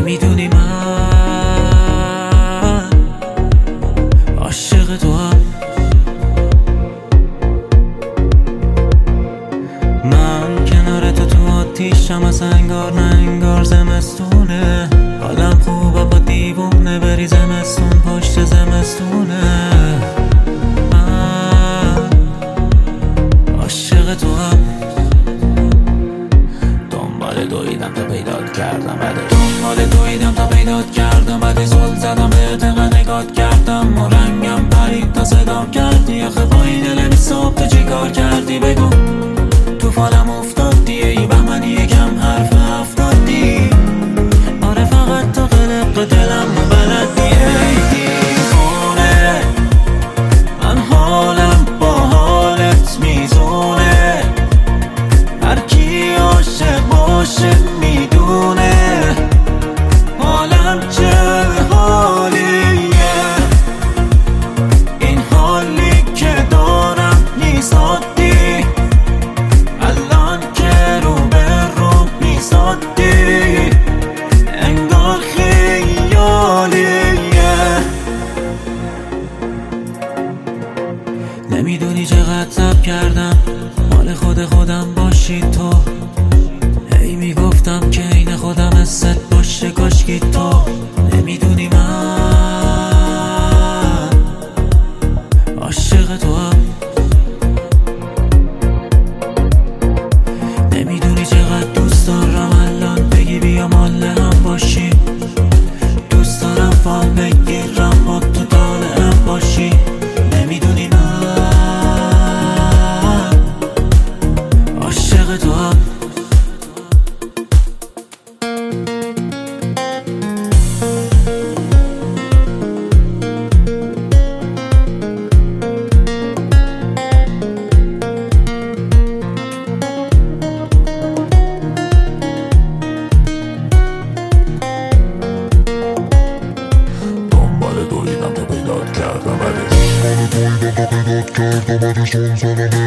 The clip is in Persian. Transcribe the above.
نمیدونی من عاشق تو هم. من کنار تو آتیشم، از انگار نه انگار زمستونه. حالم خوبه با دیوونه بری زمستون پشت زمستونه. من عاشق تو هم. دنبال دویدم تا پیدات کردم، دنبال دویدم تا پیدات کردم. بعد زل زدم بهت نگات کردم و رنگم پرید تا صدام کردی. آخه با این دل بی صبح تو چی کار کردی بگو؟ توفانم افتادی ای بهمنی یکم حرف افتادی. آره فقط تو قلق دلم و بلدی. ای دیوونه من حالم با حالت میزونه. هر کی عاشق باشه میدونه حالم چه حالیه. این حالی که دارم نیست عادی. الان که رو به رو میزادی انگار خیالیه. نمیدونی چقدر صبر کردم مال خودم باشی تو. هی میگفتم که این خودم حست باشه کاشکی تو. نمیدونی من عاشق تو هم. نمیدونی چقدر دوست دارم الان بگی بیا مال هم باشی. دوست دارم فال بگیرم با تو طالعم باشی. نمیدونی من عاشق تو هم. دویدم تا پیدات کردم، بعد زل زدم